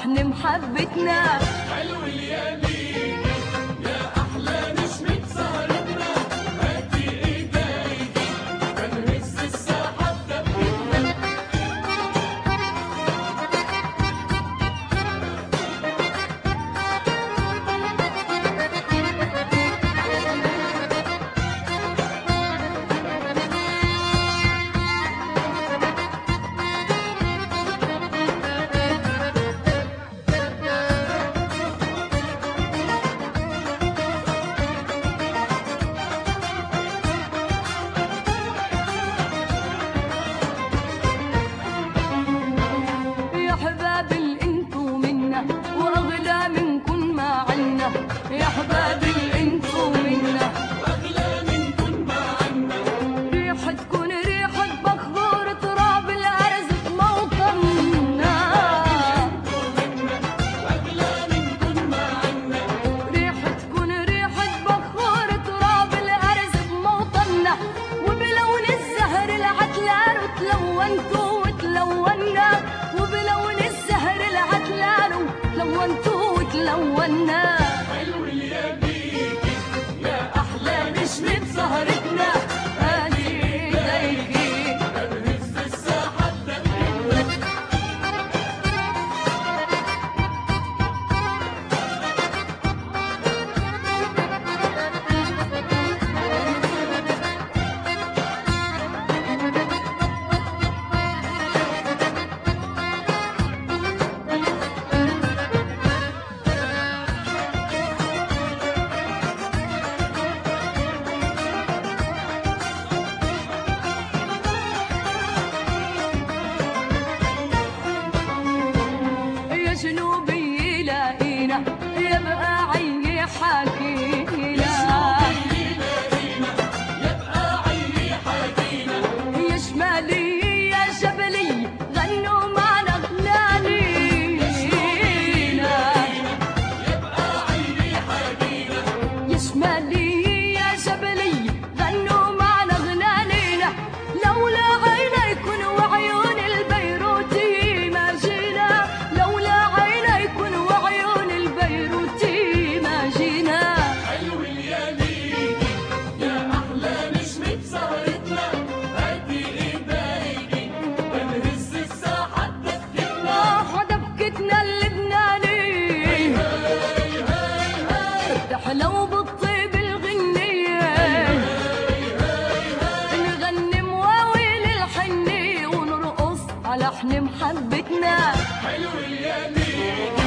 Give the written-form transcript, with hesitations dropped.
لحن محبتنا. حلو الليالي يا أحلى نسمة سهرتنا، هاتي إيديكي بنهز الساحة بدبتنا. يا حبابي انتو منا واغلى منكن ما عنا، يا حبابي انتو منا أغلى منكن ما عنا. ريحتكن ريحة بخور تراب الأرز بموطننا. أغلى منكن ما عنا. ريحتكن ريحة بخور تراب الأرز بموطننا، وبلون الزهر العتلان وتلونتو وتلونا، وبلون الزهر العتلان وتلونتو وتلونا. حلو الليالي يا أحلى نسمة سهرتنا، هاتي ايديكي بنهز الساحة بدبتنا. يا جنوبي يلاقينا يبقى عيني حكينا، يبقى عيني حكينا. يا شمالي يا جبلي غنوا معنا غنانينا، يبقى عيني حكينا. يا شمالي يا جبلي غنوا معنا غنانينا. لولا عينيكن وعيون البيروتي ما جينا، لولا عينيكن وعيون البيروتي ما جينا. حلو الليالي يا أحلى نسمة سهرتنا، هاتي إيديكي بنهز الساحة بدبتنا. حدبكتنا اللبناني تحلو بالطيب الغنية، نغني مواويل الحنية ونرقص على لحن محبتنا. حلو الليالي